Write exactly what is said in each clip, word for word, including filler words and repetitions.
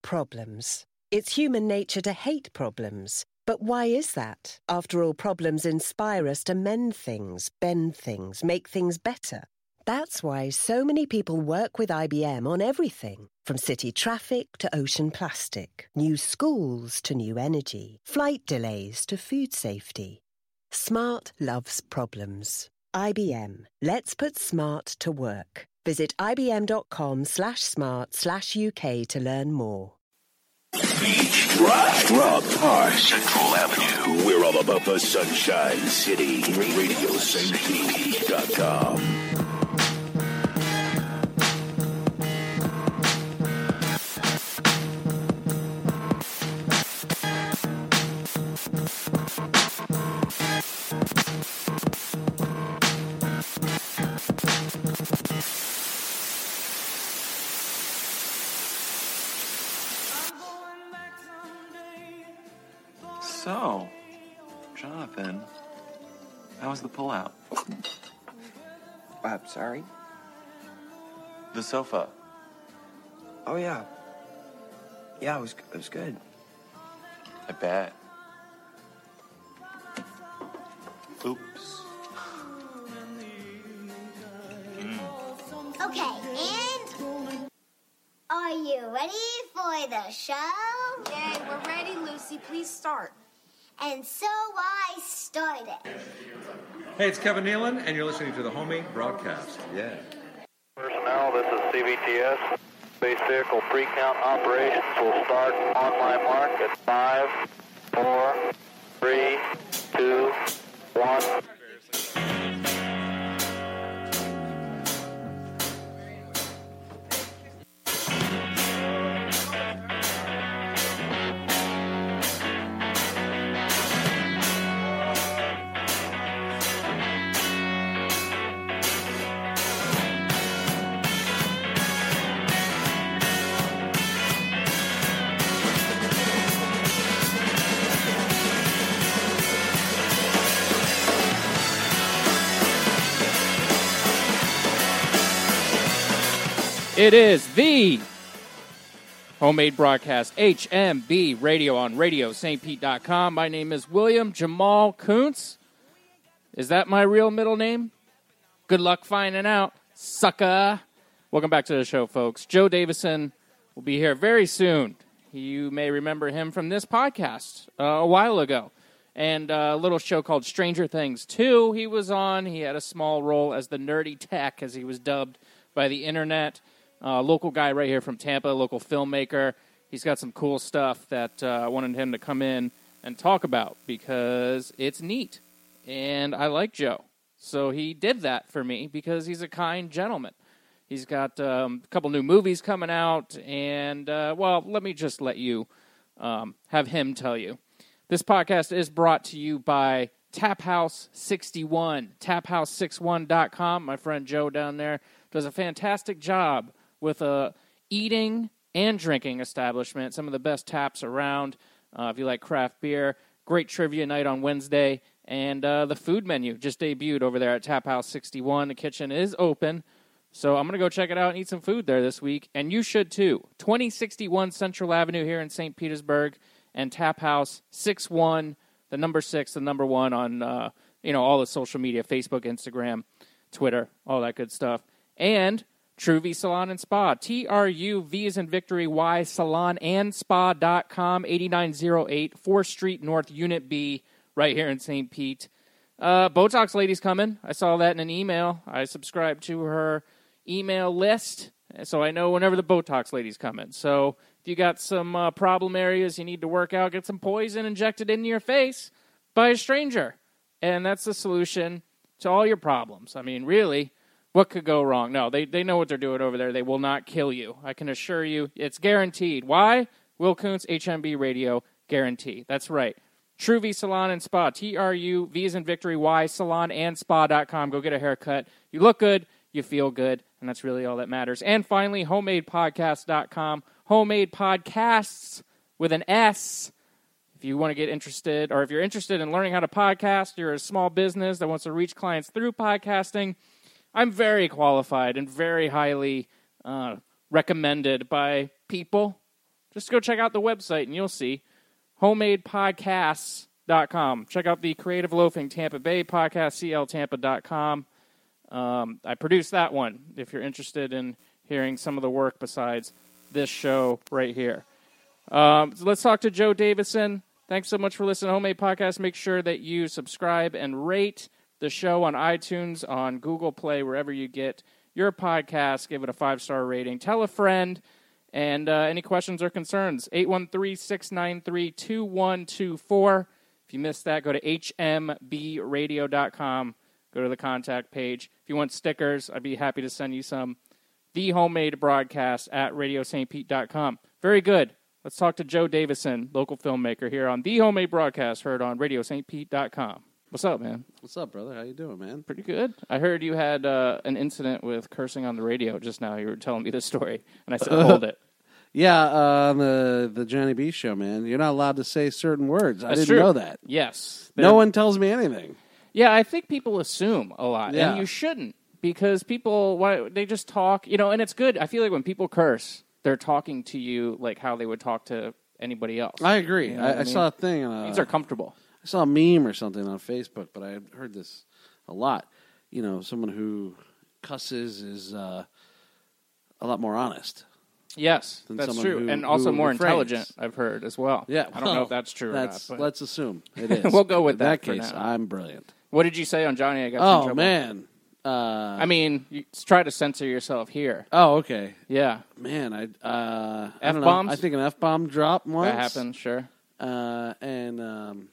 problems. It's human nature to hate problems. But why is that? After all, problems inspire us to mend things, bend things, make things better. That's why so many people work with I B M on everything, from city traffic to ocean plastic, new schools to new energy, flight delays to food safety. Smart loves problems. I B M. Let's put smart to work. Visit ibm.com slash smart slash UK to learn more. Beach, rock, rock, hard, Central Avenue. We're all about the Sunshine City. Radio Saint Pete dot com. So, Jonathan, how was the pullout? I'm sorry? The sofa. Oh, yeah. Yeah, it was, it was good. I bet. Oops. Mm. Okay, and are you ready for the show? Yay, we're ready, Lucy. Please start. And so I started. Hey, it's Kevin Nealon, and you're listening to the Homemade Broadcast. Yeah. Personnel, this is C V T S. Space Vehicle Pre-Count Operations will start on my mark at five, four, three, two, one. It is the Homemade Broadcast, H M B Radio on Radio Saint Pete dot com. My name is William Jamal Kuntz. Is that my real middle name? Good luck finding out, sucker. Welcome back to the show, folks. Joe Davison will be here very soon. You may remember him from this podcast uh, a while ago. And uh, a little show called Stranger Things two he was on. He had a small role as the Nerdy Tech, as he was dubbed by the internet. Uh, local guy right here from Tampa, local filmmaker. He's got some cool stuff that uh, I wanted him to come in and talk about because it's neat. And I like Joe. So he did that for me because he's a kind gentleman. He's got um, a couple new movies coming out. And, uh, well, let me just let you um, have him tell you. This podcast is brought to you by Tap House sixty-one, tap house sixty-one dot com. My friend Joe down there does a fantastic job with a eating and drinking establishment. Some of the best taps around. Uh, if you like craft beer, great trivia night on Wednesday. And uh, the food menu just debuted over there at Tap House sixty-one. The kitchen is open. So I'm going to go check it out and eat some food there this week. And you should too. twenty sixty-one Central Avenue here in Saint Petersburg. And Tap House sixty-one, the number six, the number one on uh, you know all the social media, Facebook, Instagram, Twitter, all that good stuff. And True V Salon and Spa, T R U V as in Victory, Y, salon and spa dot com, eighty-nine oh eight fourth Street North, Unit B, right here in Saint Pete. Uh, Botox lady's coming. I saw that in an email. I subscribed to her email list, so I know whenever the Botox lady's coming. So if you got some uh, problem areas you need to work out, get some poison injected into your face by a stranger. And that's the solution to all your problems. I mean, really, what could go wrong? No, they, they know what they're doing over there. They will not kill you. I can assure you. It's guaranteed. Why? Will Kuntz, H M B Radio, guarantee. That's right. True V Salon and Spa, T R U V as in Victory, Y, salon and spa dot com. Go get a haircut. You look good. You feel good. And that's really all that matters. And finally, homemade podcast dot com. Homemade Podcasts with an S. If you want to get interested, or if you're interested in learning how to podcast, you're a small business that wants to reach clients through podcasting, I'm very qualified and very highly uh, recommended by people Just go check out the website, and you'll see homemade podcasts dot com. Check out the Creative Loafing Tampa Bay podcast, c l tampa dot com. Um, I produced that one, if you're interested in hearing some of the work besides this show right here. Um, so let's talk to Joe Davison. Thanks so much for listening to Homemade Podcast. Make sure that you subscribe and rate the show on iTunes, on Google Play, wherever you get your podcast. Give it a five-star rating. Tell a friend. And uh, any questions or concerns, eight one three, six nine three, two one two four. If you missed that, go to h m b radio dot com. Go to the contact page. If you want stickers, I'd be happy to send you some. The Homemade Broadcast at radio st pete dot com. Very good. Let's talk to Joe Davison, local filmmaker, here on The Homemade Broadcast, heard on radio st pete dot com. What's up, man? What's up, brother? How you doing, man? Pretty good. I heard you had uh, an incident with cursing on the radio just now. You were telling me this story, and I said, hold it. Yeah, uh, on the, the Johnny B show, man. You're not allowed to say certain words. I That's didn't true. know that. Yes. No one tells me anything. Yeah, I think people assume a lot, Yeah. and you shouldn't, because people, why, they just talk, you know, and it's good. I feel like when people curse, they're talking to you like how they would talk to anybody else. I agree. You know I, what I mean? saw a thing. On, These are comfortable. I saw a meme or something on Facebook, but I had heard this a lot. You know, someone who cusses is uh, a lot more honest. Yes, than that's someone true, who- and also who more refrains. intelligent, I've heard, as well. Yeah, I don't know well, if that's true that's, or not. But Let's assume it is. We'll go with In that that for case, now. I'm brilliant. What did you say on Johnny? I got you in Oh, trouble? man. Uh, I mean, you try to censor yourself here. Oh, okay. Yeah. Man, I uh, I don't know. F-bombs? I think an F-bomb dropped once. That happened, sure. Uh, and um,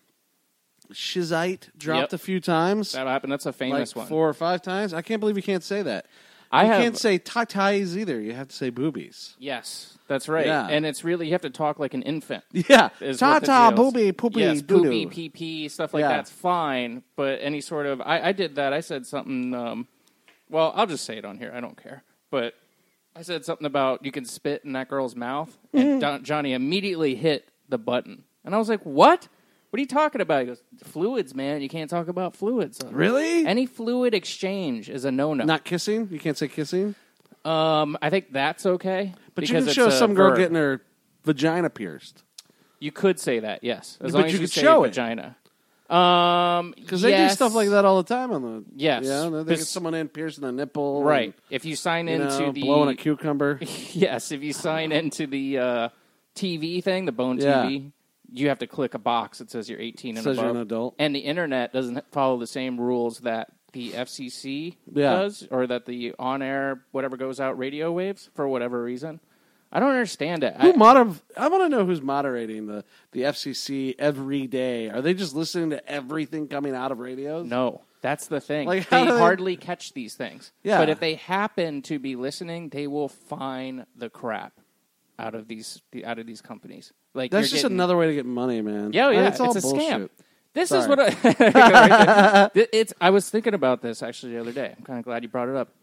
Shizite dropped Yep. a few times. That happened. That's a famous like one. four or five times. I can't believe you can't say that. I you have- can't say tatais either. You have to say boobies. Yes, that's right. Yeah. And it's really, you have to talk like an infant. Yeah. is what the Ta-ta, deal is. booby, poopy, Yes, doo-doo. poopy, pee-pee, stuff like Yeah. that's fine. But any sort of, I, I did that. I said something, um, well, I'll just say it on here. I don't care. But I said something about you can spit in that girl's mouth. And Don, Johnny immediately hit the button. And I was like, what? What are you talking about? He goes, fluids, man. You can't talk about fluids. Really? Any fluid exchange is a no-no. Not kissing? You can't say kissing? Um, I think that's okay. But you because can it's show a some girl verb. getting her vagina pierced. You could say that, yes. As But long as you you could say show it. vagina. Um, Because they yes. do stuff like that all the time on the. Yes. You know, they get This- someone in piercing a nipple. Right. and, If you sign you into know, the blowing a cucumber. yes, if you sign into the uh, T V thing, the Bone Yeah. T V, you have to click a box that says you're eighteen and Says above. you're an adult. And the internet doesn't follow the same rules that the F C C Yeah. does, or that the on-air whatever goes out radio waves for whatever reason. I don't understand it. Who I, moder- I want to know who's moderating the, the F C C every day. Are they just listening to everything coming out of radios? No, that's the thing. Like, they how do they- hardly catch these things. Yeah. But if they happen to be listening, they will fine the crap out of these the, out of these companies. Like That's you're just getting- another way to get money, man. Yeah, oh, yeah, it's, all it's a bullshit. scam. This Sorry. is what I. it's. I was thinking about this actually the other day. I'm kind of glad you brought it up.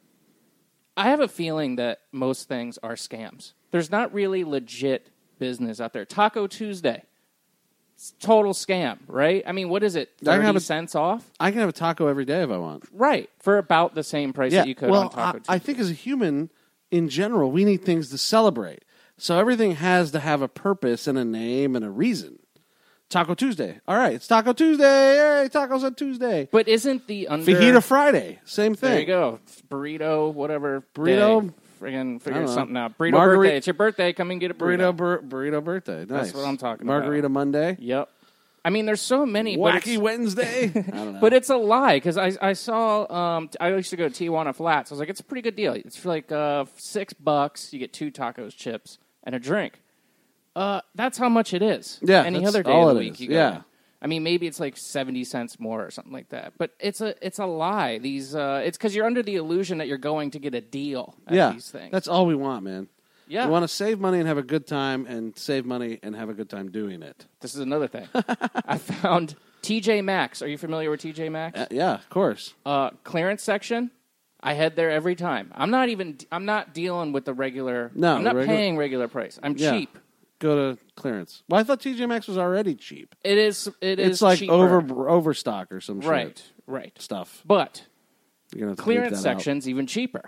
I have a feeling that most things are scams. There's not really legit business out there. Taco Tuesday, it's total scam, right? I mean, what is it? I can have Thirty a- cents off, I can have a taco every day if I want. right? For about the same price that you could well, on Taco I, Tuesday. I think as a human, in general, we need things to celebrate. So everything has to have a purpose and a name and a reason. Taco Tuesday. All right, it's Taco Tuesday. Hey, tacos on Tuesday. But isn't the under Fajita Friday. Same thing. There you go. Burrito, whatever. Burrito. Day. Friggin' I figure don't know. something out. Burrito Margarita- birthday. It's your birthday. Come and get a burrito. Burrito, bur- burrito birthday. Nice. That's what I'm talking about. Margarita Monday. Yep. I mean, there's so many. but Wacky it's- Wednesday. I don't know. But it's a lie because I I saw um I used to go to Tijuana Flats. I was like, it's a pretty good deal. It's for like uh six bucks. You get two tacos, chips, and a drink. Uh, that's how much it is. Yeah, Any that's other day all of the it week, is. you go Yeah. in. I mean, maybe it's like seventy cents more or something like that. But it's a it's a lie. These uh, it's because you're under the illusion that you're going to get a deal at yeah, these things. that's all we want, man. Yeah. We want to save money and have a good time, and save money and have a good time doing it. This is another thing. I found T J Maxx. Are you familiar with T J Maxx? Uh, yeah, of course. Uh, clearance section. I head there every time. I'm not even. I'm not dealing with the regular. No, I'm not regular- paying regular price. I'm Yeah. cheap. Go to clearance. Well, I thought T J Maxx was already cheap. It is. It is. It's like cheaper. over overstock or some shit. Right. Right. Stuff. But You're gonna have to bleep clearance that out. section's even cheaper.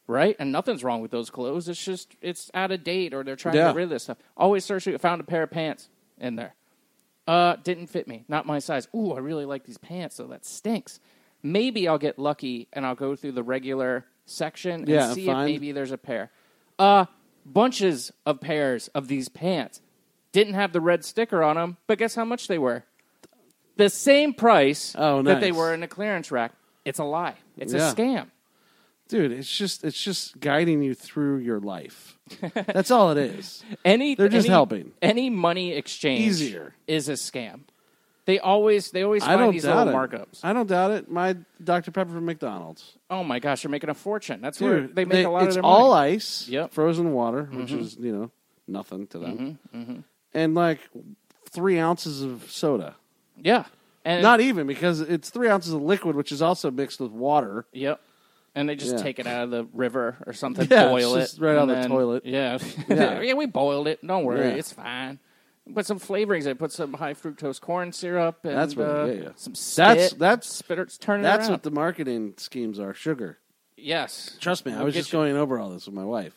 right? And nothing's wrong with those clothes. It's just, it's out of date or they're trying Yeah. to get rid of this stuff. Always search it. Found a pair of pants in there. Uh, didn't fit me. Not my size. Ooh, I really like these pants, so that stinks. Maybe I'll get lucky and I'll go through the regular section and Yeah, see find- if maybe there's a pair. Uh, bunches of pairs of these pants. Didn't have the red sticker on them, but guess how much they were? The same price Oh, that they nice. were in the clearance rack. It's a lie. It's Yeah. a scam. Dude, it's just it's just guiding you through your life. That's all it is. Any They're just any- helping. Any money exchange Easier. is a scam. They always they always I find don't these doubt little it. markups. I don't doubt it. My Doctor Pepper from McDonald's. Oh my gosh, they're making a fortune. That's where Dude, they make a lot it's of their all money. ice, Yep. frozen water, which Mhm. is, you know, nothing to them. Mhm, mhm. And like three ounces of soda. Yeah. And Not even, because it's three ounces of liquid, which is also mixed with water. Yep. And they just Yeah. take it out of the river or something, Yeah, boil it's it. just right out and of the then- toilet. Yeah. Yeah. yeah, we boiled it. Don't worry, Yeah. it's fine. Put some flavorings. I put some high fructose corn syrup and That's what, uh, yeah, yeah. some That's spit. that's Spitters, turn it That's around. what the marketing schemes are. Sugar. Yes. Trust me, I We'll was get just you- going over all this with my wife.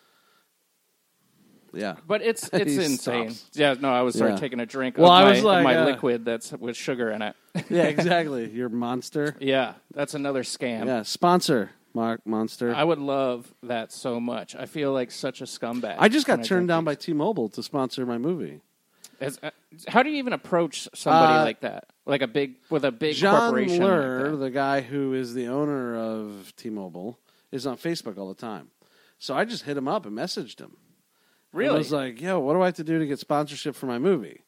Yeah, But it's it's He insane. stops. Yeah, no, I was sorry Yeah. taking a drink Well, of I my, was like, of my uh, liquid that's with sugar in it. Yeah, exactly. Your monster. Yeah, that's another scam. Yeah, sponsor Mark Monster. I would love that so much. I feel like such a scumbag. I just got when turned drink down by T-Mobile to sponsor my movie. As, uh, how do you even approach somebody Uh, like that? Like a big with a big John corporation. Lur, like that? the guy who is the owner of T-Mobile, is on Facebook all the time. So I just hit him up and messaged him. Really? I was like, yo, what do I have to do to get sponsorship for my movie?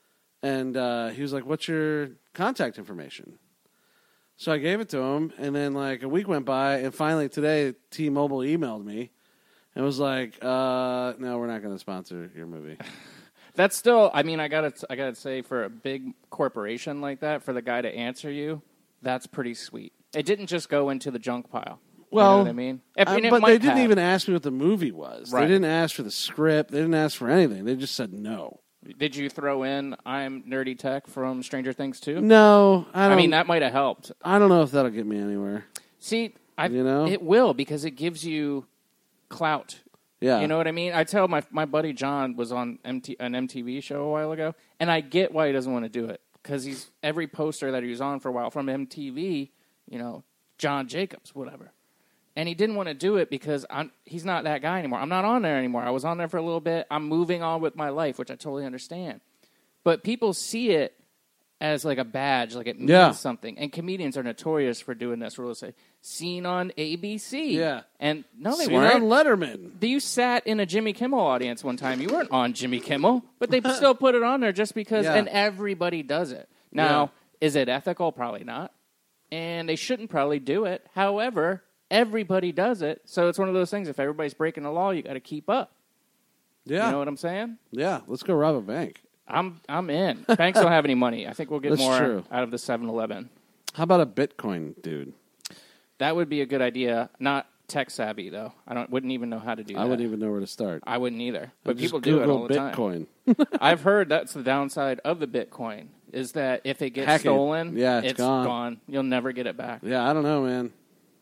And uh, he was like, what's your contact information? So I gave it to him, and then like a week went by, and finally today T-Mobile emailed me and was like, uh, no, we're not going to sponsor your movie. That's still. I mean, I gotta. I gotta say, for a big corporation like that, for the guy to answer you, that's pretty sweet. It didn't just go into the junk pile. Well, you know what I mean, If- uh, and it but might they didn't have. even ask me what the movie was. Right. They didn't ask for the script. They didn't ask for anything. They just said no. Did you throw in "I'm Nerdy Tech" from Stranger Things too? No, I don't. I mean, that might have helped. I don't know if that'll get me anywhere. See, I, You know? it will because it gives you clout. Yeah. You know what I mean? I tell my my buddy John was on M T, an M T V show a while ago, and I get why he doesn't want to do it because he's every poster that he was on for a while from M T V, you know, John Jacobs, whatever. And he didn't want to do it because I'm, he's not that guy anymore. I'm not on there anymore. I was on there for a little bit. I'm moving on with my life, which I totally understand. But people see it as like a badge, like it means Yeah. something. And comedians are notorious for doing this. Where they'll say, seen on A B C. Yeah. And no, they Seen weren't. on Letterman. You sat in a Jimmy Kimmel audience one time. You weren't on Jimmy Kimmel, but they still put it on there just because, Yeah. and everybody does it. Now, is it ethical? Probably not. And they shouldn't probably do it. However, everybody does it. So it's one of those things. If everybody's breaking the law, you got to keep up. Yeah. You know what I'm saying? Yeah. Let's go rob a bank. I'm I'm in. Banks don't have any money. I think we'll get That's more true. out of the seven eleven. How about a Bitcoin, dude? That would be a good idea. Not tech savvy though. I don't wouldn't even know how to do that. I wouldn't even know where to start. I wouldn't either. But Just people do it Google all the time. Bitcoin. I've heard that's the downside of the Bitcoin is that if it gets Hack it. stolen, Yeah, it's gone. gone. You'll never get it back. Yeah, I don't know, man.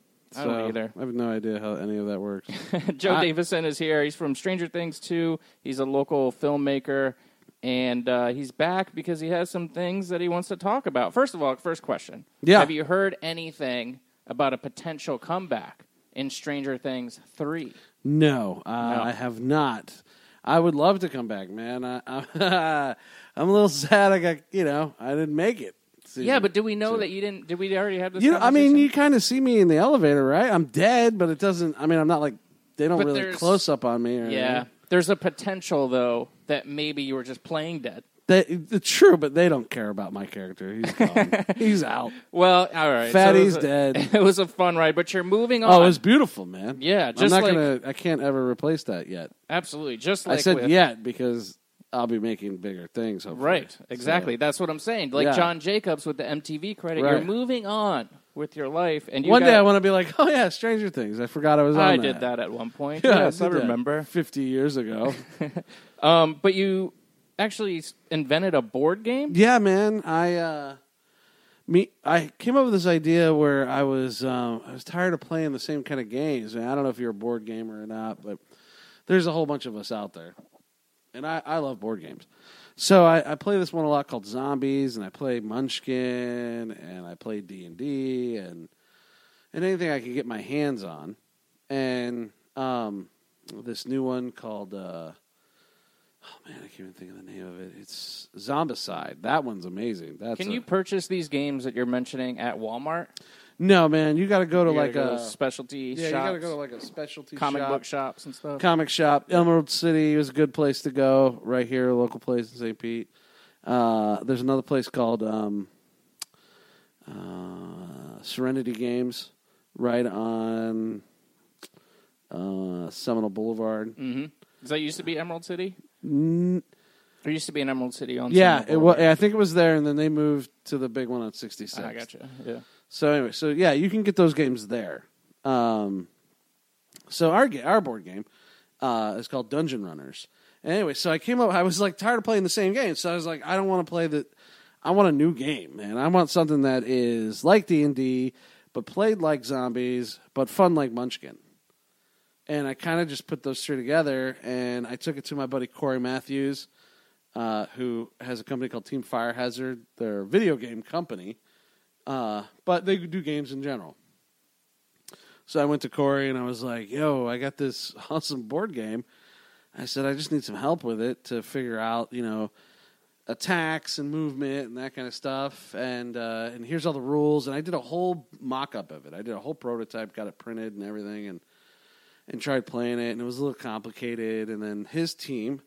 I don't So, either. I have no idea how any of that works. Joe I- Davison is here. He's from Stranger Things two. He's a local filmmaker, and uh, he's back because he has some things that he wants to talk about. First of all, first question. Yeah. Have you heard anything about a potential comeback in Stranger Things three? No, uh, No. I have not. I would love to come back, man. I, I, I'm a little sad. I got, you know, I didn't make it. Yeah, but do we know that you didn't? Did we already have this? You know, I conversation? mean, you kind of see me in the elevator, right? I'm dead, but it doesn't. I mean, I'm not like they don't But really there's- close up on me. Or Yeah, anything. there's a potential though that maybe you were just playing dead. They, it's true, but they don't care about my character. He's gone. He's out. Well, all right. Fatty's so it was a- dead. It was a fun ride, but you're moving on. Oh, it was beautiful, man. Yeah, I'm just not like gonna. I can't ever replace that yet. absolutely, just like I said with, yet because I'll be making bigger things. Hopefully. right, exactly. So, That's what I'm saying. Like Yeah. John Jacobs with the M T V credit, you're Right. moving on with your life, and you one got, day I want to be like, oh yeah, Stranger Things. I forgot I was on. I that. did that at one point. Yeah, yes, I, did that remember. fifty years ago. Um, but you actually s- invented a board game. Yeah, man. I uh, Me, I came up with this idea where I was um, I was tired of playing the same kind of games. And I don't know if you're a board gamer or not, but there's a whole bunch of us out there, and I, I love board games. So I, I play this one a lot called Zombies, and I play Munchkin, and I play D and D, and and anything I can get my hands on, and um, this new one called. Uh, Oh, man, I can't even think of the name of it. It's Zombicide. That one's amazing. That's Can a, you purchase these games that you're mentioning at Walmart? No, man. You got to go to You like gotta go a to specialty yeah, shops. you got to go to like a specialty comic shop. book shops and stuff. Comic shop. Emerald City is a good place to go. Right here, a local place in Saint Pete. Uh, there's another place called um, uh, Serenity Games, right on uh, Seminole Boulevard. Mm-hmm. Does that used to be Emerald City? Mm, There used to be an Emerald City on. yeah, Seminole it was, Boulevard. I think it was there, and then they moved to the big one on sixty-six. I gotcha. Yeah. So anyway, so yeah, you can get those games there. Um, so our ga- our board game uh, is called Dungeon Runners. And anyway, so I came up. I was like tired of playing the same game, so I was like, I don't want to play the. I want a new game, man. I want something that is like D and D, but played like Zombies, but fun like Munchkin. And I kind of just put those three together, and I took it to my buddy Corey Matthews, uh, who has a company called Team Fire Hazard. They're a video game company, uh, but they do games in general. So I went to Corey, and I was like, yo, I got this awesome board game. I said, I just need some help with it to figure out, you know, attacks and movement and that kind of stuff. And uh, and here's all the rules. And I did a whole mock-up of it. I did a whole prototype, got it printed and everything, and and tried playing it, and it was a little complicated. And then his team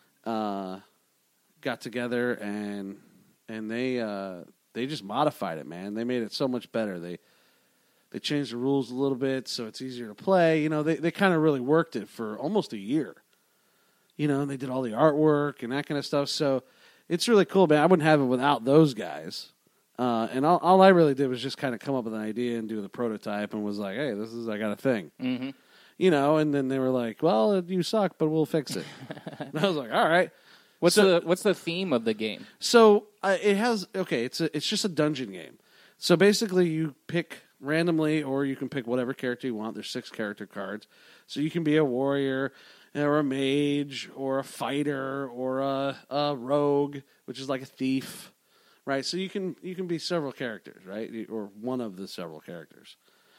uh, got together, and and they uh, they just modified it, man. They made it so much better. They they changed the rules a little bit so it's easier to play. You know, they, they kind of really worked it for almost a year. You know, they did all the artwork and that kind of stuff. So it's really cool, man. I wouldn't have it without those guys. Uh, and all, all I really did was just kind of come up with an idea and do the prototype and was like, hey, this is, I got a thing. Mm-hmm. You know, and then they were like, well, you suck, but we'll fix it. And I was like, all right. What's so, the What's the theme of the game? So uh, it has, okay, it's a, it's just a dungeon game. So basically you pick randomly, or you can pick whatever character you want. There's six character cards. So you can be a warrior or a mage or a fighter or a, a rogue, which is like a thief, right? So you can you can be several characters, right? Or one of the several characters.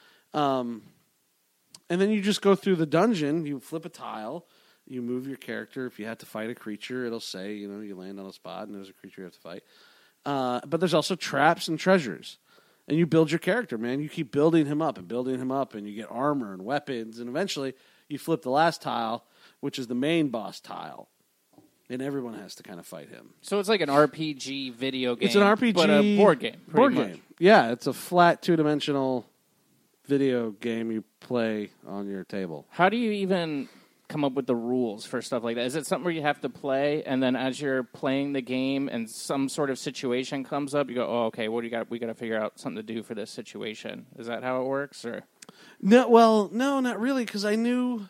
Um, and then you just go through the dungeon. You flip a tile. You move your character. If you have to fight a creature, it'll say, you know, you land on a spot and there's a creature you have to fight. Uh, but there's also traps and treasures. And you build your character, man. You keep building him up and building him up, and you get armor and weapons. And eventually you flip the last tile, which is the main boss tile. And everyone has to kind of fight him. So it's like an R P G video game. It's an R P G. But a board game. Board much. game. Yeah, it's a flat two-dimensional video game you play on your table. How do you even come up with the rules for stuff like that? Is it something where you have to play, and then as you're playing the game and some sort of situation comes up, you go, oh, okay, what do you got? We got to figure out something to do for this situation. Is that how it works? Or No, well, no, not really, because I knew,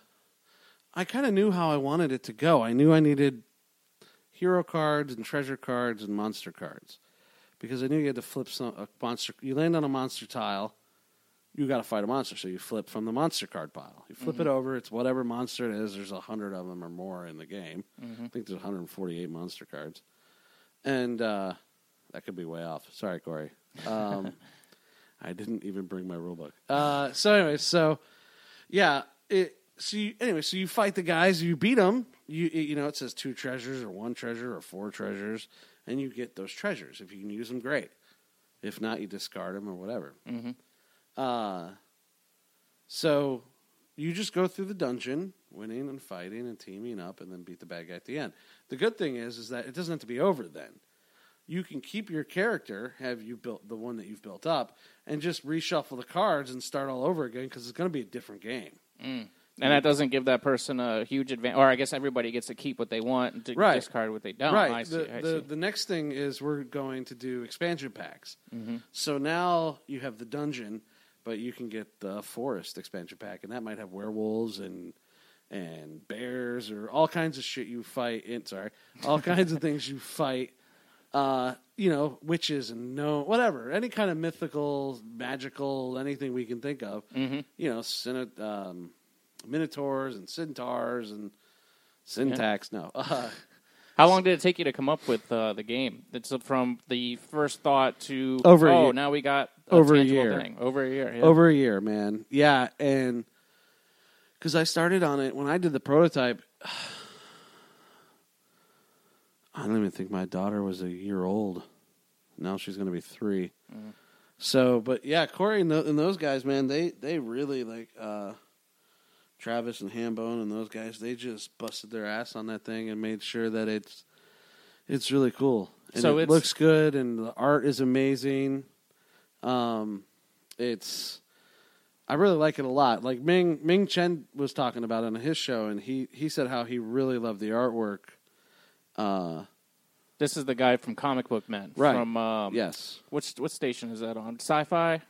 I kind of knew how I wanted it to go. I knew I needed hero cards and treasure cards and monster cards, because I knew you had to flip some a monster. You land on a monster tile, you got to fight a monster, so you flip from the monster card pile. You flip mm-hmm. it over, it's whatever monster it is. There's a hundred of them or more in the game. Mm-hmm. I think there's one hundred forty-eight monster cards, and uh, that could be way off. Sorry, Corey. Um, I didn't even bring my rule book. Uh, so anyway, so yeah, it, so you, anyway, so you fight the guys, you beat them. You you know, it says two treasures or one treasure or four treasures, and you get those treasures. If you can use them, great. If not, you discard them or whatever. Mm-hmm. Uh, so you just go through the dungeon, winning and fighting and teaming up, and then beat the bad guy at the end. The good thing is, is that it doesn't have to be over then. You can keep your character, have you built the one that you've built up, and just reshuffle the cards and start all over again, because it's going to be a different game. Mm. And that doesn't give that person a huge advantage, or I guess everybody gets to keep what they want and to right. discard what they don't. Right. I see, the, I the, see. the next thing is we're going to do expansion packs. Mm-hmm. So now you have the dungeon, but you can get the forest expansion pack, and that might have werewolves and and bears or all kinds of shit you fight. In, sorry, all kinds of things you fight. Uh, you know, witches and no whatever, any kind of mythical, magical, anything we can think of. Mm-hmm. You know, cine, um, minotaurs and centaurs and syntax. Yeah. No. Uh, How long did it take you to come up with uh, the game? It's from the first thought to over a oh, year. now we got a over a tangible year. thing. Over a year. Yeah. Over a year, man. Yeah, and because I started on it when I did the prototype. I don't even think my daughter was a year old. Now she's going to be three. Mm. So, but yeah, Corey and, th- and those guys, man, they they really like uh, Travis and Hambone and those guys. They just busted their ass on that thing and made sure that it's it's really cool. And so it it's, looks good, and the art is amazing. Um, it's I really like it a lot. Like Ming Ming Chen was talking about it on his show, and he he said how he really loved the artwork. Uh, this is the guy from Comic Book Men, right? From um, yes, which what station is that on? Sci-Fi.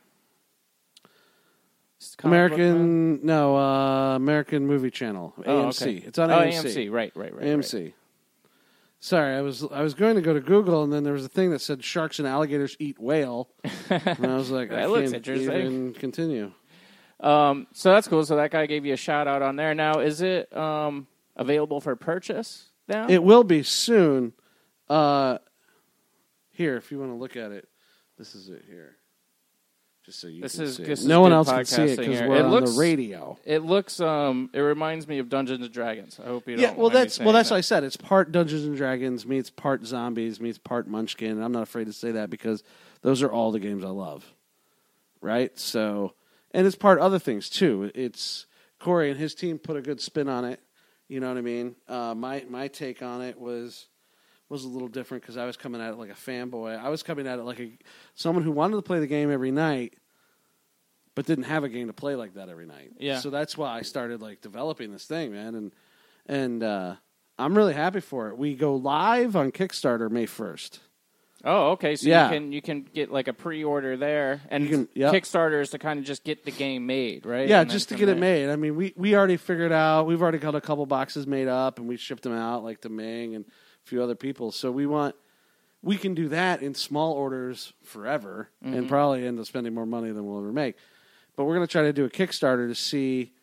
American, no, uh, American Movie Channel, A M C. Oh, okay. It's on oh, A M C. A M C, right, right, right. A M C. Right. Sorry, I was I was going to go to Google, and then there was a thing that said sharks and alligators eat whale, and I was like, that I looks can't interesting. even continue. Um, so that's cool. So that guy gave you a shout out on there. Now, is it um, available for purchase now? It will be soon. Uh, here, if you want to look at it, this is it here. Just so you this can is, see this it. is No one good else can see it because podcasting we're here. It on looks, the radio. It looks. Um, it reminds me of Dungeons and Dragons. I hope you don't. Yeah, well, mind me that's saying well, that's that. what I said. It's part Dungeons and Dragons meets part zombies meets part Munchkin. And I'm not afraid to say that because those are all the games I love. Right? So, and it's part other things too. It's Corey and his team put a good spin on it. You know what I mean? Uh, my my take on it was was a little different because I was coming at it like a fanboy. I was coming at it like a someone who wanted to play the game every night, but didn't have a game to play like that every night. Yeah. So that's why I started like developing this thing, man, and and uh, I'm really happy for it. We go live on Kickstarter May first. Oh, okay. So yeah. you can you can get like a pre-order there, and can, yep. Kickstarter is to kind of just get the game made, right? Yeah, and just to then get from it there. made. I mean, we, we already figured out. We've already got a couple boxes made up, and we shipped them out, like to Ming and a few other people. So we want we can do that in small orders forever, Mm-hmm. and probably end up spending more money than we'll ever make. But we're going to try to do a Kickstarter to see,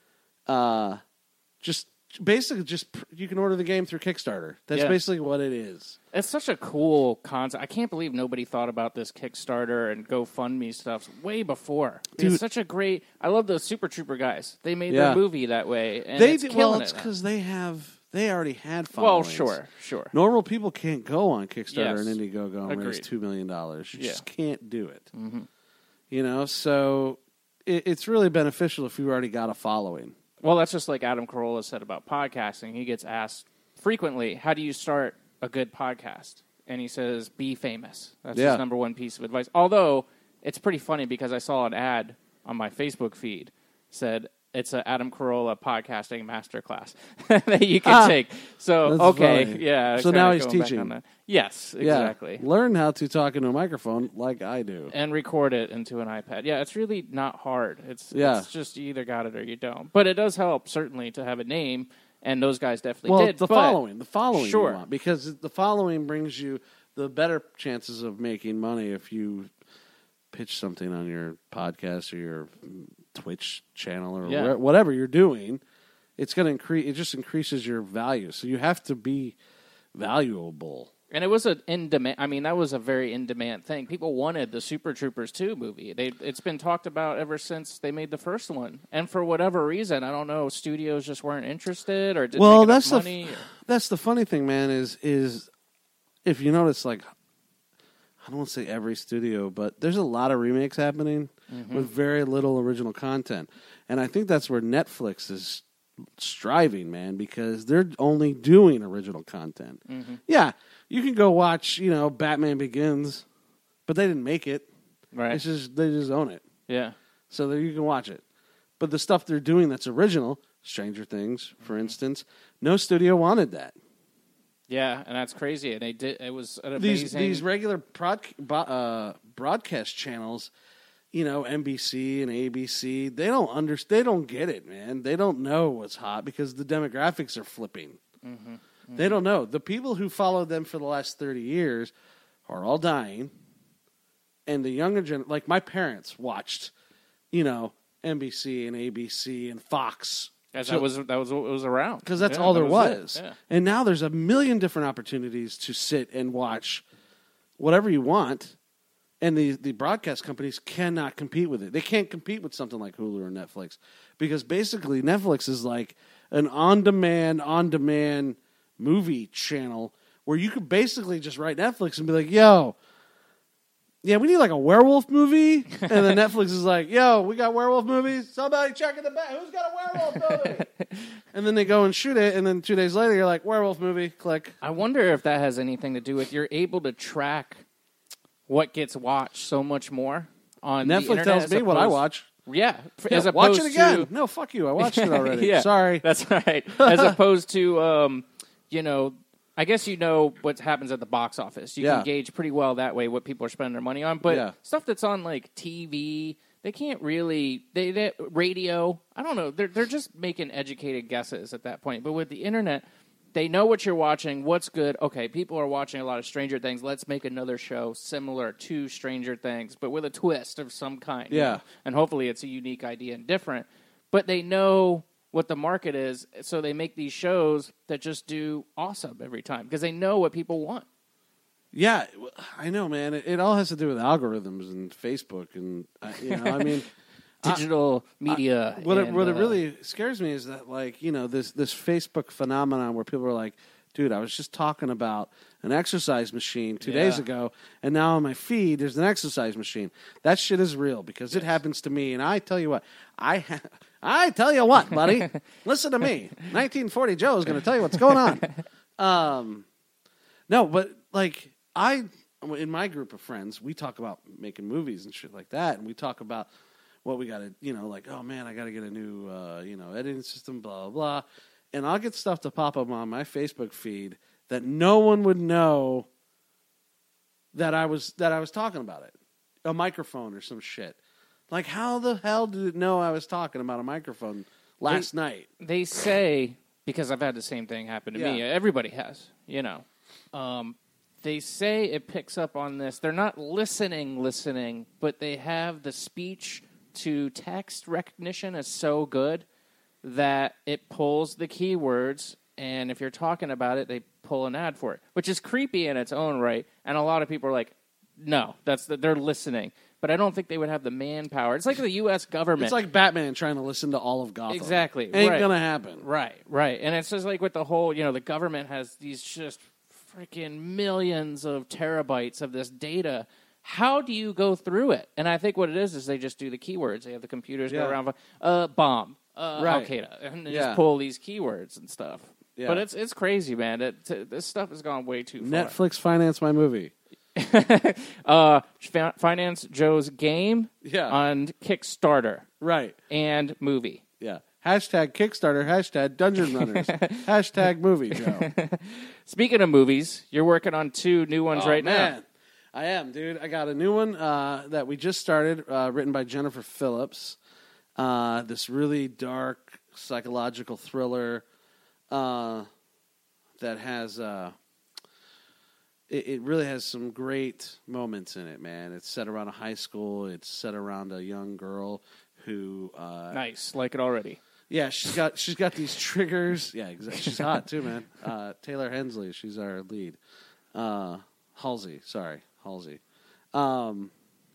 uh, just basically just you can order the game through Kickstarter. That's Yeah. basically what it is. It's such a cool concept. I can't believe nobody thought about this Kickstarter and GoFundMe stuff way before. Dude. It's such a great. I love those Super Trooper guys. They made Yeah. their movie that way, and They it's did, killing well, it's it now. because they have they already had Well, followings. sure, sure. Normal people can't go on Kickstarter Yes. and Indiegogo and raise Agreed. two million dollars. You Yeah. just can't do it. Mm-hmm. You know, so it, it's really beneficial if you already got a following. Well, that's just like Adam Carolla said about podcasting. He gets asked frequently, "How do you start a good podcast?" And he says, "Be famous." That's Yeah. his number one piece of advice. Although it's pretty funny because I saw an ad on my Facebook feed said it's an Adam Carolla podcasting masterclass that you can Ah, take. So that's okay, funny. yeah. So kinda now he's going back teaching. on that. Yes, Yeah. exactly. Learn how to talk into a microphone like I do. And record it into an iPad. Yeah, it's really not hard. It's Yeah. it's just you either got it or you don't. But it does help certainly to have a name, and those guys definitely Well, did. the but- following, the following, Sure. you want, because the following brings you the better chances of making money if you pitch something on your podcast or your Twitch channel or Yeah. where, whatever you're doing. It's going to increase. It just increases your value. So you have to be valuable. And it was a in demand. I mean, that was a very in demand thing. People wanted the Super Troopers two movie. They it's been talked about ever since they made the first one. And for whatever reason, I don't know, studios just weren't interested or didn't well, make enough that's the money. f- or- that's the funny thing, man. Is is if you notice, like I don't want to say every studio, but there's a lot of remakes happening Mhm. with very little original content, and I think that's where Netflix is striving, man, because they're only doing original content. Mhm. Yeah, you can go watch, you know, Batman Begins, but they didn't make it. Right. It's just they just own it. Yeah. So that you can watch it. But the stuff they're doing that's original, Stranger Things, for Mm-hmm. instance, no studio wanted that. Yeah, and that's crazy. And they did. It was an These amazing. these regular prod, uh, broadcast channels, you know, N B C and A B C, they don't under, they don't get it, man. They don't know what's hot because the demographics are flipping. Mhm. They don't know. The people who followed them for the last thirty years are all dying, and the younger gen, like my parents watched, you know, N B C and A B C and Fox. As so, that was that was what was around. Because that's yeah, all there that was. was yeah. And now there's a million different opportunities to sit and watch whatever you want, and the, the broadcast companies cannot compete with it. They can't compete with something like Hulu or Netflix, because basically Netflix is like an on-demand, on-demand movie channel where you could basically just write Netflix and be like, yo, yeah, we need like a werewolf movie. And then Netflix is like, yo, we got werewolf movies. Somebody check in the back. Who's got a werewolf movie? And then they go and shoot it. And then two days later, you're like, werewolf movie, click. I wonder if that has anything to do with you're able to track what gets watched so much more on Netflix the internet tells as me what I opposed- watch. Yeah, Yeah, as watch opposed it again. to- No, fuck you. I watched it already. yeah, Sorry. That's right. As opposed to, um, you know, I guess you know what happens at the box office. You Yeah. can gauge pretty well that way what people are spending their money on. But Yeah. stuff that's on like T V, they can't really. They, they radio. I don't know. They're they're just making educated guesses at that point. But with the internet, they know what you're watching, what's good. Okay, people are watching a lot of Stranger Things. Let's make another show similar to Stranger Things, but with a twist of some kind. you Yeah. know? And hopefully it's a unique idea and different. But they know what the market is, so they make these shows that just do awesome every time because they know what people want. Yeah, I know, man. It, it all has to do with algorithms and Facebook, and uh, you know, I mean, digital I, media. I, what and, it, what uh, it really scares me is that, like, you know, this this Facebook phenomenon where people are like, "Dude, I was just talking about an exercise machine two Yeah. days ago, and now on my feed there's an exercise machine." That shit is real because it happens to me, and I tell you what, I. Ha- I tell you what, buddy. Listen to me. nineteen forty Joe is going to tell you what's going on. Um, no, but like I, in my group of friends, we talk about making movies and shit like that, and we talk about what we got to, you know, like, oh man, I got to get a new, uh, you know, editing system, blah blah blah, and I'll get stuff to pop up on my Facebook feed that no one would know that I was that I was talking about it, a microphone or some shit. Like, how the hell did it know I was talking about a microphone last they, night? They say, because I've had the same thing happen to Yeah. me. Everybody has, you know. Um, they say it picks up on this. They're not listening, listening, but they have the speech to text recognition is so good that it pulls the keywords, and if you're talking about it, they pull an ad for it, which is creepy in its own right. And a lot of people are like, no, that's the, they're listening. But I don't think they would have the manpower. It's like the U S government. It's like Batman trying to listen to all of Gotham. Exactly. Ain't right. gonna happen. Right, right. And it's just like with the whole, you know, the government has these just freaking millions of terabytes of this data. How do you go through it? And I think what it is is they just do the keywords. They have the computers Yeah. go around, uh, bomb, uh, Right. Al-Qaeda, and they Yeah. just pull these keywords and stuff. Yeah. But it's it's crazy, man. It, t- this stuff has gone way too far. Netflix financed my movie. uh, fi- finance Joe's game Yeah. on Kickstarter. Right. And movie. Yeah. Hashtag Kickstarter, hashtag Dungeon Runners, hashtag movie, Joe. Speaking of movies, you're working on two new ones Oh, right man. now. I am, dude. I got a new one uh, that we just started, uh, written by Jennifer Phillips. Uh, this really dark psychological thriller uh, that has... Uh, It, it really has some great moments in it, man. It's set around a high school. It's set around a young girl who, uh, Nice, like it already. yeah, she's got she's got these triggers. Yeah, exactly. She's hot too, man. Uh, Taylor Hensley, she's our lead. Uh, Halsey, sorry, Halsey. Um,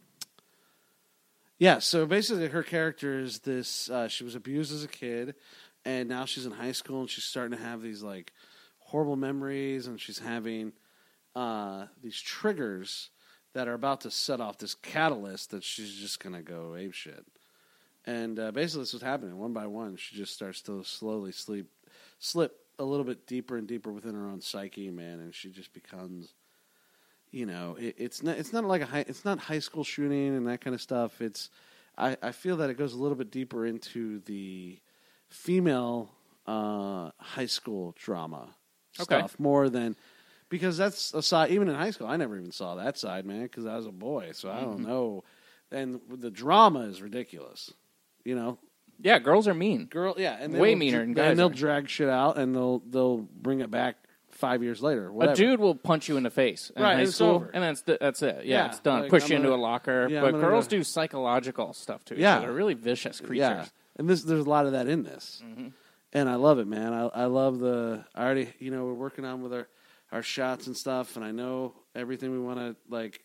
yeah, so basically, her character is this. Uh, she was abused as a kid, and now she's in high school, and she's starting to have these like horrible memories, and she's having uh, these triggers that are about to set off this catalyst that she's just gonna go apeshit. And uh, basically, this was happening one by one. She just starts to slowly sleep, slip a little bit deeper and deeper within her own psyche, man, and she just becomes. You know, it, it's not. It's not like a high. It's not high school shooting and that kind of stuff. It's. I, I feel that it goes a little bit deeper into the female uh, high school drama Okay. stuff more than because that's a side. Even in high school, I never even saw that side, man, because I was a boy, so I don't Mhm. know. And the drama is ridiculous. You know, Yeah, girls are mean. girl, yeah, and Way they'll- meaner than guys and they'll are. drag shit out, and they'll they'll bring it back five years later. A Whatever. dude will punch you in the face in Right, high and it's school, over. and that's the, that's it. Yeah, Yeah, it's done. like, Push I'm you into gonna- a locker. yeah, but I'm gonna girls go- do psychological stuff to each Yeah. other. Really vicious creatures. Yeah, and this there's a lot of that in this, Mm-hmm. and I love it, man. I I love the. I already, you know, we're working on with our our shots and stuff, and I know everything we want to like.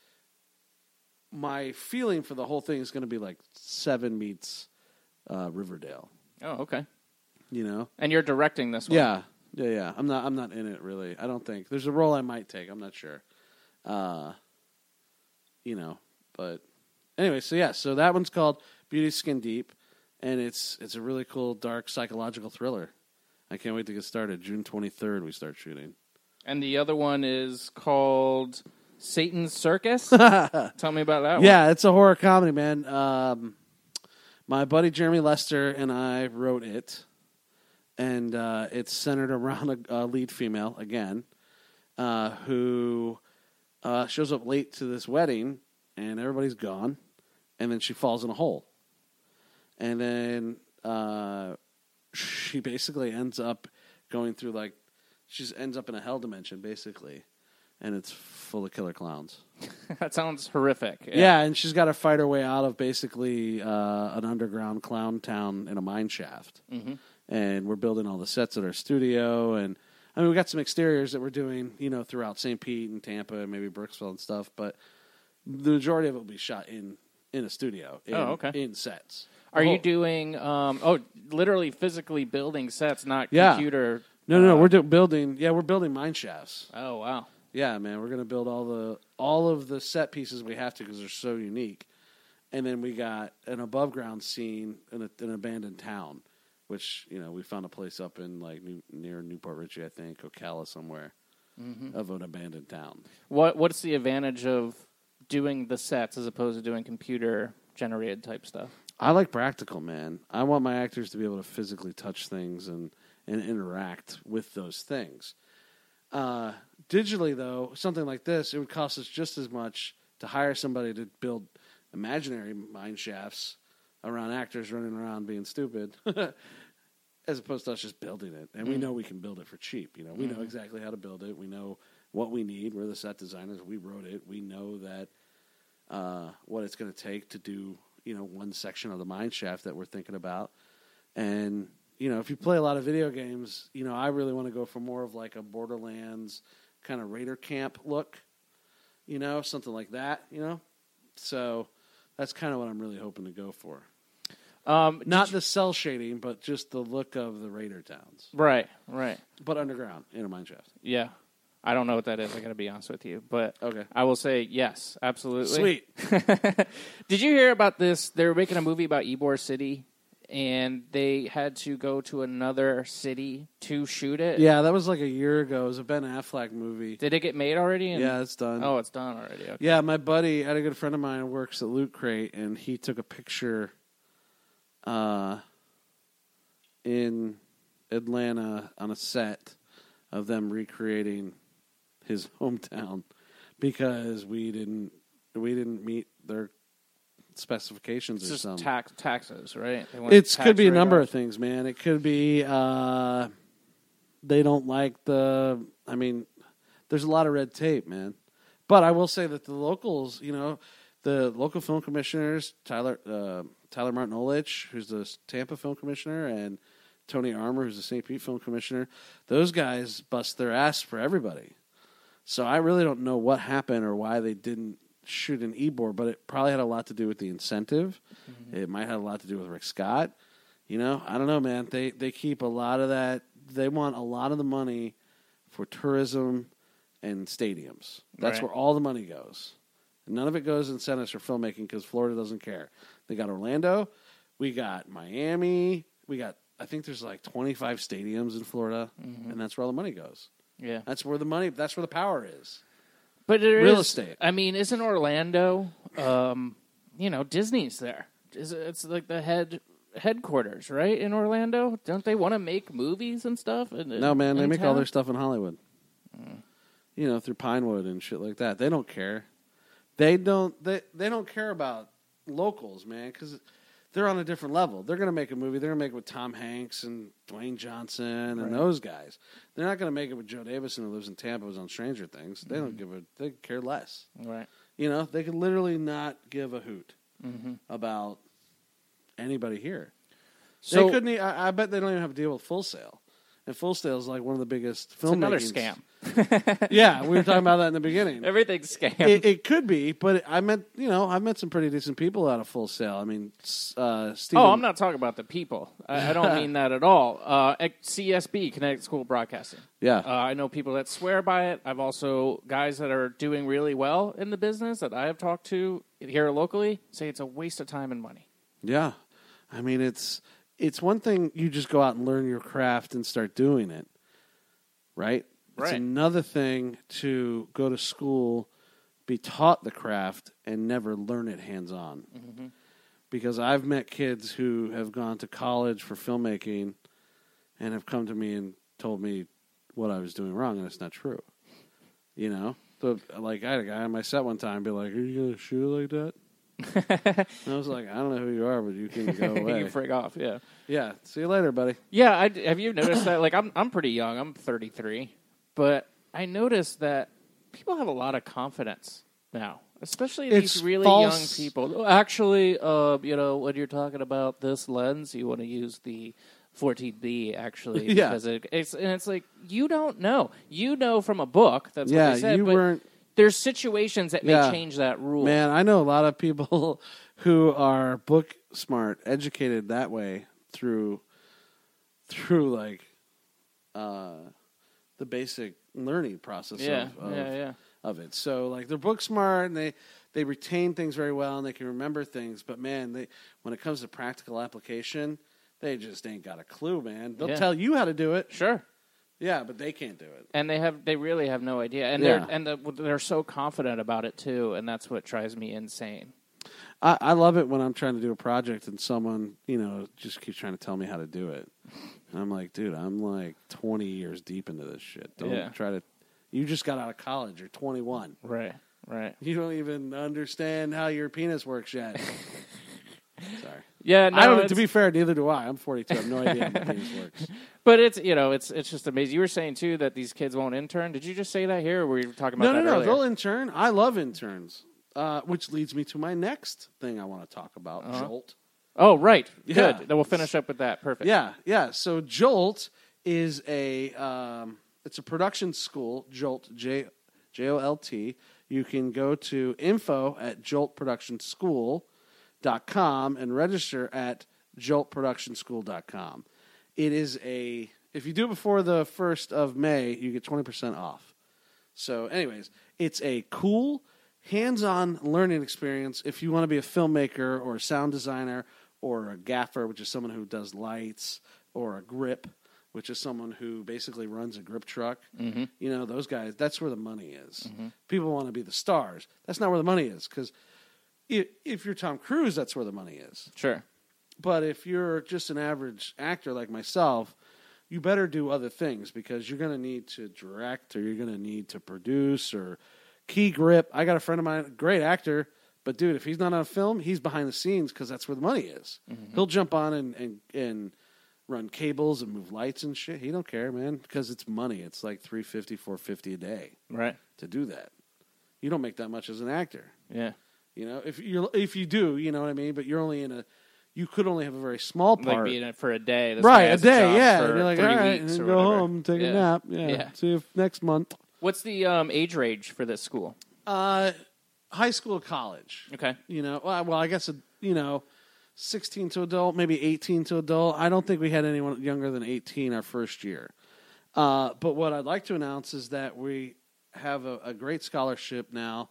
My feeling for the whole thing is going to be like Seven meets uh, Riverdale. Oh, okay. You know, And you're directing this one. yeah, yeah, yeah. I'm not. I'm not in it really. I don't think there's a role I might take. I'm not sure. Uh, you know, but anyway. So yeah. So that one's called Beauty Skin Deep, and it's it's a really cool, dark psychological thriller. I can't wait to get started. June twenty-third, we start shooting. And the other one is called Satan's Circus. Tell me about that one. Yeah, it's a horror comedy, man. Um, my buddy Jeremy Lester and I wrote it, and uh, it's centered around a, a lead female again, uh, who uh, shows up late to this wedding, and everybody's gone, and then she falls in a hole, and then uh, she basically ends up going through like she ends up in a hell dimension, basically. And it's full of killer clowns. That sounds horrific. Yeah. yeah, and she's got to fight her way out of basically uh, an underground clown town in a mine shaft. Mm-hmm. And we're building all the sets at our studio. And, I mean, we got some exteriors that we're doing, you know, throughout Saint Pete and Tampa and maybe Brooksville and stuff. But the majority of it will be shot in, in a studio. In, Oh, okay. In sets. Are The you whole- doing, um, oh, literally physically building sets, not Yeah. computer? No, no, no. uh, We're do- building, yeah, we're building mine shafts. Oh, wow. Yeah, man, we're gonna build all the all of the set pieces we have to because they're so unique, and then we got an above ground scene in a, an abandoned town, which you know we found a place up in like New, near Newport Richey, I think, Ocala somewhere, Mhm. of an abandoned town. What What's the advantage of doing the sets as opposed to doing computer generated type stuff? I like practical, man. I want my actors to be able to physically touch things and and interact with those things. Uh, digitally, though, something like this, it would cost us just as much to hire somebody to build imaginary mine shafts around actors running around being stupid, as opposed to us just building it. And we Mm. know we can build it for cheap. You know, we know Mhm. exactly how to build it. We know what we need. We're the set designers. We wrote it. We know that uh, what it's going to take to do, you know, one section of the mine shaft that we're thinking about. And you know, if you play a lot of video games, you know, I really want to go for more of like a Borderlands kind of Raider camp look, you know, something like that, you know. So that's kind of what I'm really hoping to go for. Um, Not the cell shading, but just the look of the Raider towns. Right, right. But underground in a mine shaft. Yeah. I don't know what that is, I got to be honest with you. But okay. I will say yes, absolutely. Sweet. Did you hear about this? They were making a movie about Ybor City, and they had to go to another city to shoot it. Yeah, that was like a year ago. It was a Ben Affleck movie. Did it get made already? And- Yeah, it's done. Oh, it's done already. Okay. Yeah, my buddy, I had a good friend of mine who works at Loot Crate, and he took a picture uh, in Atlanta on a set of them recreating his hometown because we didn't we didn't meet their specifications It's or just something. tax, taxes, right? They want It tax could be a number write-offs. of things, man. It could be uh, they don't like the. I mean, there's a lot of red tape, man. But I will say that the locals, you know, the local film commissioners, Tyler uh, Tyler Martin Olich, who's the Tampa film commissioner, and Tony Armour, who's the Saint Pete film commissioner, those guys bust their ass for everybody. So I really don't know what happened or why they didn't shoot an Ybor, but it probably had a lot to do with the incentive. Mm-hmm. It might have a lot to do with Rick Scott. You know, I don't know, man. They they keep a lot of that. They want a lot of the money for tourism and stadiums. That's Right. where all the money goes. None of it goes incentives for filmmaking because Florida doesn't care. They got Orlando. We got Miami. We got, I think there's like twenty-five stadiums in Florida, Mhm. and that's where all the money goes. Yeah. That's where the money, that's where the power is. But there Real is- estate. I mean, isn't Orlando? Um, you know, Disney's there. Is it- It's like the head headquarters, right? In Orlando, don't they want to make movies and stuff? In, No, man, they in make all town? their stuff in Hollywood. You know, through Pinewood and shit like that. They don't care. They don't. They they don't care about locals, man. Because they're on a different level. They're going to make a movie. They're going to make it with Tom Hanks and Dwayne Johnson and Right. those guys. They're not going to make it with Joe Davison, who lives in Tampa, who's on Stranger Things. They don't Mhm. give a. They care less. Right. You know, they could literally not give a hoot Mhm. about anybody here. So- they couldn't. e- I, I bet they don't even have a deal with Full Sail. And Full Sail is like one of the biggest It's film. another scam. Yeah, we were talking about that in the beginning. Everything's scam. It, it could be, but I met you know I met some pretty decent people out of Full Sail. I mean, uh, Stephen, Oh, I'm not talking about the people. I, I don't mean that at all. Uh, at C S B, Connecticut School of Broadcasting. Yeah. Uh, I know people that swear by it. I've also guys that are doing really well in the business that I have talked to here locally say it's a waste of time and money. Yeah, I mean it's it's one thing you just go out and learn your craft and start doing it, right? It's Right. another thing to go to school, be taught the craft, and never learn it hands on. Mhm. Because I've met kids who have gone to college for filmmaking and have come to me and told me what I was doing wrong, and it's not true. You know, the, like I had a guy on my set one time be like, "Are you gonna shoot it like that?" And I was like, "I don't know who you are, but you can go away." You can freak off, yeah. Yeah. See you later, buddy. Yeah, I, have you noticed that? Like, I'm I'm pretty young. I'm thirty-three, but I noticed that people have a lot of confidence now, especially It's these really false. young people. Oh, Actually, uh, you know, when you're talking about this lens, you want to use the fourteen B. Actually, Yeah. because it, it's and it's like you don't know. You know from a book. That's Yeah, what they said. you but weren't- There's situations that may Yeah. change that rule. Man, I know a lot of people who are book smart, educated that way through through like uh, the basic learning process Yeah, of, of, yeah, yeah. of it. So like they're book smart and they, they retain things very well and they can remember things, but man, they when it comes to practical application, they just ain't got a clue, man. They'll Yeah. tell you how to do it. Sure. Yeah, but they can't do it. And they have, they really have no idea, and Yeah. they're and the, they're so confident about it too, and that's what drives me insane. I, I love it when I'm trying to do a project and someone, you know, just keeps trying to tell me how to do it. And I'm like, dude, I'm like twenty years deep into this shit. Don't Yeah. try to. You just got out of college. You're twenty-one. Right, right. You don't even understand how your penis works yet. Sorry. Yeah, no, I don't. To it's- be fair, neither do I. I'm forty-two. I have no idea how my penis works. But it's you know it's it's just amazing. You were saying too that these kids won't intern. Did you just say that here, or were you talking about No, no, that no. earlier? They'll intern. I love interns. Uh, which leads me to my next thing I want to talk about. Uh-huh. Jolt. Oh, right. Yeah. Good. Then we'll finish up with that. Perfect. Yeah, yeah. So Jolt is a um, it's a production school. Jolt, J J O L T. You can go to info at jolt production school dot com and register at jolt production school dot com. It is a if you do it before the first of May, you get twenty percent off. So, anyways, it's a cool hands-on learning experience if you want to be a filmmaker or a sound designer or a gaffer, which is someone who does lights, or a grip, which is someone who basically runs a grip truck. Mhm. You know, those guys, that's where the money is. Mhm. People want to be the stars. That's not where the money is, because if, if you're Tom Cruise, that's where the money is. Sure. But if you're just an average actor like myself, you better do other things, because you're going to need to direct, or you're going to need to produce, or key grip. I got a friend of mine, great actor, but dude, if he's not on a film, he's behind the scenes, because that's where the money is. Mhm. He'll jump on and, and and run cables and move lights and shit. He don't care, man, because it's money. It's like three fifty, four fifty a day, Right. to do that. You don't make that much as an actor. Yeah. You know, if you if you do, you know what I mean. But you're only in a, you could only have a very small part. Like being in it for a day. This Right, guy a has day, job yeah. for And you're like, three all right, weeks and or go whatever. home, take Yeah. a nap. Yeah. Yeah. See you next month. What's the um, age range for this school? Uh, high school, college. Okay. You know, well, well I guess, uh, you know, sixteen to adult, maybe eighteen to adult. I don't think we had anyone younger than eighteen our first year. Uh, but what I'd like to announce is that we have a, a great scholarship now,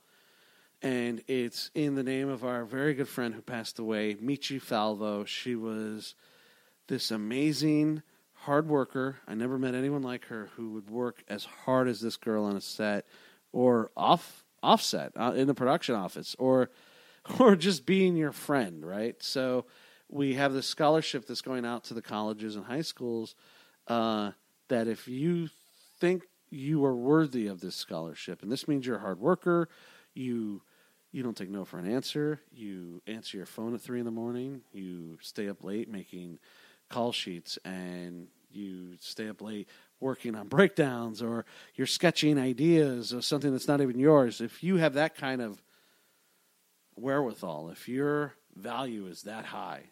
and it's in the name of our very good friend who passed away, Michi Falvo. She was this amazing hard worker. I never met anyone like her who would work as hard as this girl on a set or off offset uh, in the production office, or or just being your friend, right? So we have this scholarship that's going out to the colleges and high schools uh, that if you think you are worthy of this scholarship, and this means you're a hard worker, you You don't take no for an answer. You answer your phone at three in the morning. You stay up late making call sheets, and you stay up late working on breakdowns, or you're sketching ideas of something that's not even yours. If you have that kind of wherewithal, if your value is that high,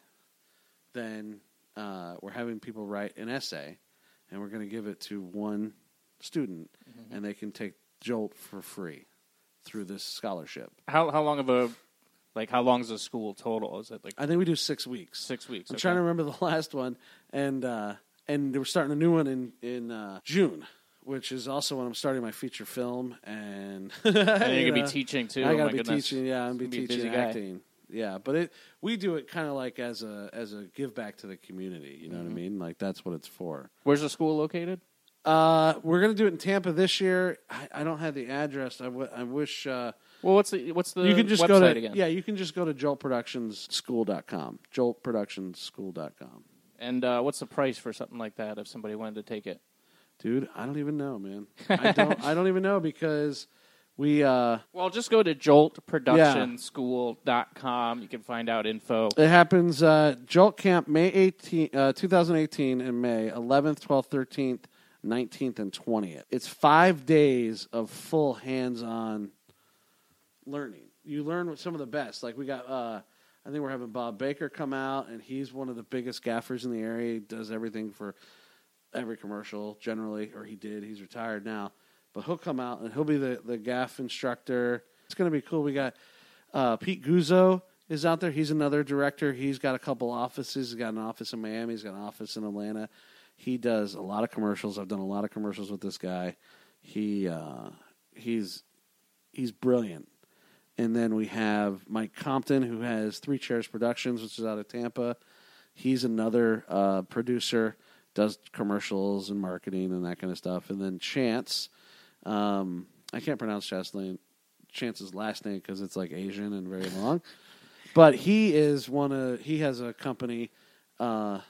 then uh, we're having people write an essay, and we're going to give it to one student, mm-hmm. and they can take Jolt for free through this scholarship. How how long of a like how long is a school total? Is it like I think we do six weeks. Six weeks. I'm okay. trying to remember the last one, and uh, and we're starting a new one in in uh, June, which is also when I'm starting my feature film, and and you're you gonna know, be teaching too. I oh gotta my be goodness. teaching. Yeah, I'm gonna be be a teaching busy guy. acting. Yeah, but it we do it kind of like as a as a give back to the community. You know Mm-hmm. what I mean? Like that's what it's for. Where's the school located? Uh, we're gonna do it in Tampa this year. I, I don't have the address. I, w- I wish. Uh, Well, what's the what's the you can just website go to again? yeah. You can just go to jolt productions school dot com. jolt productions school dot com. And uh, what's the price for something like that if somebody wanted to take it? Dude, I don't even know, man. I don't. I don't even know because we. Uh, Well, just go to jolt production school dot com. You can find out info. it happens. Uh, Jolt Camp May eighteenth, uh, twenty eighteen, in May eleventh, twelfth, thirteenth, nineteenth, and twentieth. It's five days of full hands-on learning. You learn with some of the best. Like we got. Uh, I think we're having Bob Baker come out, and he's one of the biggest gaffers in the area. He does everything for every commercial, generally, or he did. He's retired now. But he'll come out, and he'll be the, the gaff instructor. It's going to be cool. We got uh, Pete Guzzo is out there. He's another director. He's got a couple offices. He's got an office in Miami. He's got an office in Atlanta. He does a lot of commercials. I've done a lot of commercials with this guy. He uh, he's he's brilliant. And then we have Mike Compton, who has Three Chairs Productions, which is out of Tampa. He's another uh, producer, does commercials and marketing and that kind of stuff. And then Chance, um, I can't pronounce Chastain, Chance's last name because it's like Asian and very long. But he is one of he has a company uh,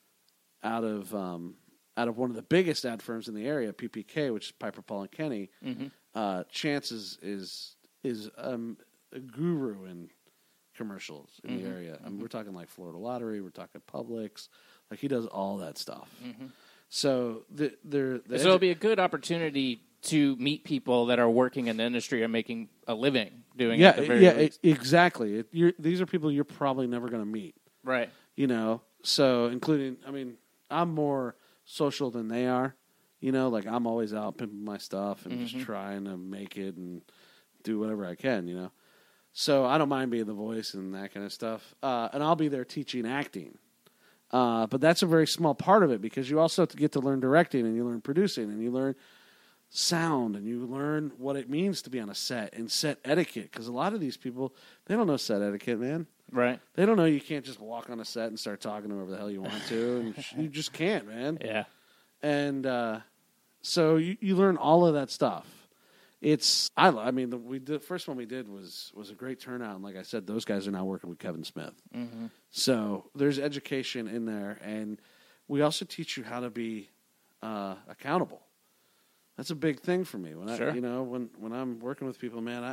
out of um, out of one of the biggest ad firms in the area, P P K, which is Piper Paul and Kenny. Mm-hmm. Uh, Chance is is is um, a guru in commercials in Mm-hmm. the area. I mean, we're talking like Florida Lottery, we're talking Publix. Like he does all that stuff. Mm-hmm. So the, they're, the so it'll be a good opportunity to meet people that are working in the industry and making a living doing yeah, it. At the very yeah, least. it, exactly. It, you're, these are people you're probably never going to meet. Right. You know, so including, I mean, I'm more social than they are. You know, like I'm always out pimping my stuff and Mm-hmm. just trying to make it and do whatever I can, you know. So I don't mind being the voice and that kind of stuff. Uh, and I'll be there teaching acting. Uh, but that's a very small part of it because you also have to get to learn directing and you learn producing and you learn sound and you learn what it means to be on a set and set etiquette. Because a lot of these people, they don't know set etiquette, man. Right. They don't know you can't just walk on a set and start talking to whoever the hell you want to. And you just can't, man. Yeah. And uh, so you, you learn all of that stuff. It's I I mean the we the first one we did was was a great turnout, and like I said, those guys are now working with Kevin Smith. Mm-hmm. So there's education in there, and we also teach you how to be uh, accountable. That's a big thing for me when Sure. I you know when, when I'm working with people, man. I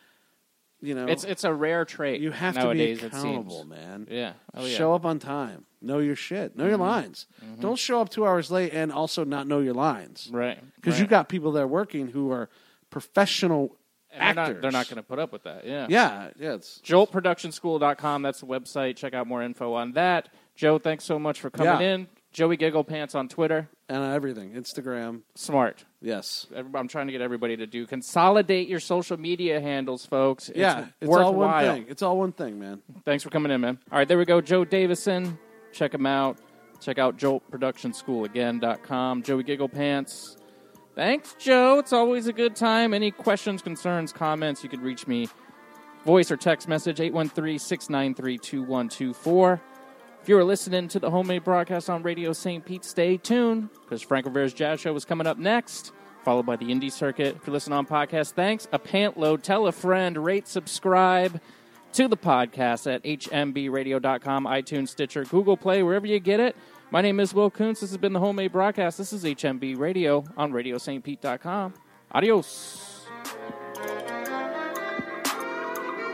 you know It's it's a rare trait. you have nowadays, to be it accountable, seems. man. Yeah. Oh, yeah. Show up on time. Know your shit. Know your lines. Mm-hmm. Don't show up two hours late and also not know your lines. Right. Because right. you got people there working who are professional And actors. They're not, they're not going to put up with that. Yeah. Yeah, yeah. It's, jolt production school dot com. That's the website. Check out more info on that. Joe, thanks so much for coming Yeah. in. Joey Giggle Pants on Twitter. and everything. Instagram. Smart. Yes. Every- I'm trying to get everybody to do. Consolidate your social media handles, folks. It's yeah, it's worthwhile. all one thing. It's all one thing, man. Thanks for coming in, man. All right, there we go. Joe Davison. Check him out. Check out jolt production school again dot com. Joey Giggle Pants. Thanks, Joe. It's always a good time. Any questions, concerns, comments, you could reach me. Voice or text message, eight one three, six nine three, two one two four. If you were listening to the homemade broadcast on Radio Saint Pete, stay tuned, because Frank Rivera's Jazz Show is coming up next, followed by the Indie Circuit. If you're listening on podcast, thanks. A pant load. Tell a friend. Rate, subscribe to the podcast at h m b radio dot com, iTunes, Stitcher, Google Play, wherever you get it. My name is Will Kuntz. This has been the homemade broadcast. This is H M B Radio on radio saint pete dot com. Adios.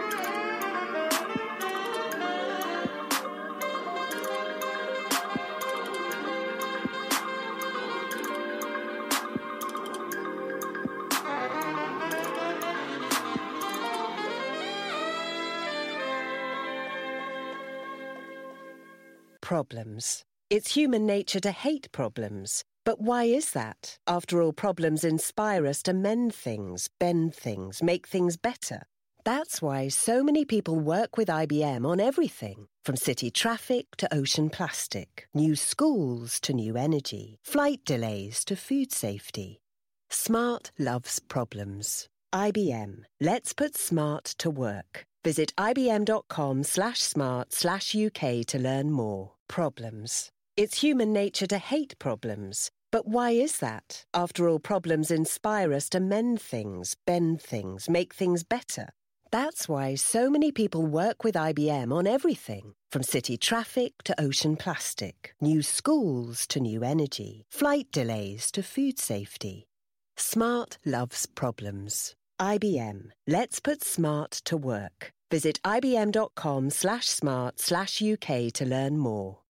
Problems. It's human nature to hate problems. But why is that? After all, problems inspire us to mend things, bend things, make things better. That's why so many people work with I B M on everything, from city traffic to ocean plastic, new schools to new energy, flight delays to food safety. Smart loves problems. I B M. Let's put smart to work. Visit ibm.com slash smart slash UK to learn more. Problems. It's human nature to hate problems. But why is that? After all, problems inspire us to mend things, bend things, make things better. That's why so many people work with I B M on everything, from city traffic to ocean plastic, new schools to new energy, flight delays to food safety. Smart loves problems. I B M. Let's put smart to work. Visit ibm.com slash smart slash UK to learn more.